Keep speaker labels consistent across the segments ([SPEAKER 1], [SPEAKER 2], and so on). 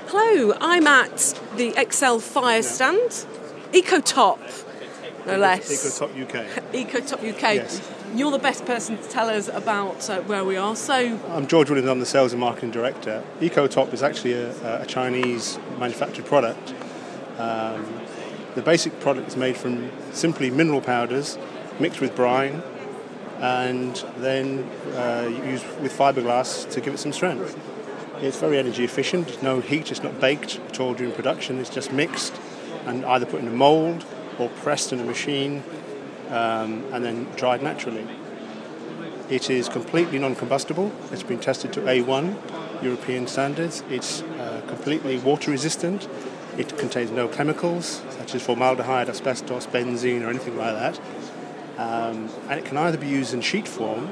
[SPEAKER 1] Hello, I'm at the Excel Fire stand. EcoTop, no less.
[SPEAKER 2] EcoTop UK.
[SPEAKER 1] EcoTop UK.
[SPEAKER 2] Yes.
[SPEAKER 1] You're the best person to tell us about where we are. So,
[SPEAKER 2] I'm George Williams, I'm the Sales and Marketing Director. EcoTop is actually a Chinese manufactured product. The basic product is made from simply mineral powders mixed with brine and then used with fiberglass to give it some strength. It's very energy efficient, there's no heat, it's not baked at all during production, it's just mixed and either put in a mould or pressed in a machine and then dried naturally. It is completely non-combustible, it's been tested to A1 European standards, it's completely water resistant, it contains no chemicals such as formaldehyde, asbestos, benzene or anything like that, and it can either be used in sheet form.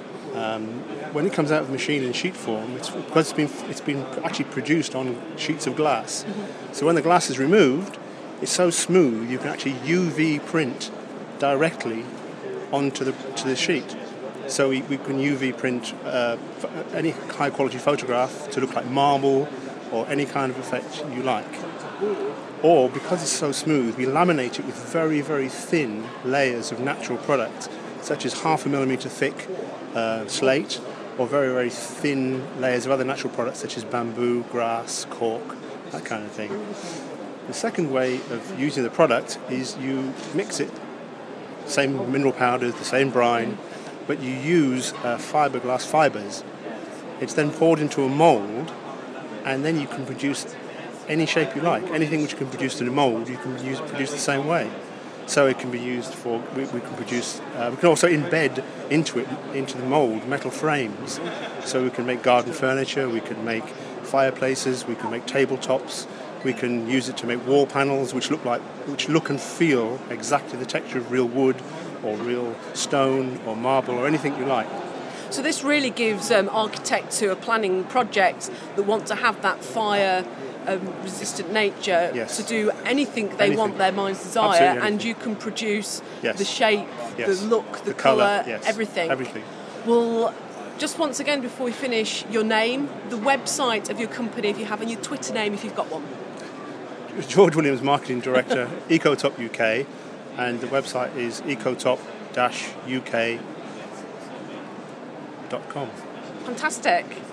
[SPEAKER 2] When it comes out of the machine in sheet form, because it's been actually produced on sheets of glass. Mm-hmm. So when the glass is removed, it's so smooth you can actually UV print directly onto the sheet. So we can UV print any high quality photograph to look like marble or any kind of effect you like. Or because it's so smooth, we laminate it with very, very thin layers of natural product, such as 0.5 millimeter thick slate, or very, very thin layers of other natural products such as bamboo, grass, cork, that kind of thing. The second way of using the product is you mix it, same mineral powders, the same brine, but you use fiberglass fibers. It's then poured into a mould, and then you can produce any shape you like. Anything which you can produce in a mould, you can produce the same way. So it can be used for, we can produce, we can also embed into the mould, metal frames. So we can make garden furniture, we can make fireplaces, we can make tabletops, we can use it to make wall panels which look and feel exactly the texture of real wood or real stone or marble or anything you like.
[SPEAKER 1] So this really gives architects who are planning projects that want to have that fire resistant nature to do anything they want their mind's desire, and you can produce the shape, the look, the colour, everything. Well, just once again before we finish, your name, the website of your company if you have, and your Twitter name if you've got one.
[SPEAKER 2] George Williams, Marketing Director, EcoTop UK, and the website is ecotop-uk.com.
[SPEAKER 1] Fantastic.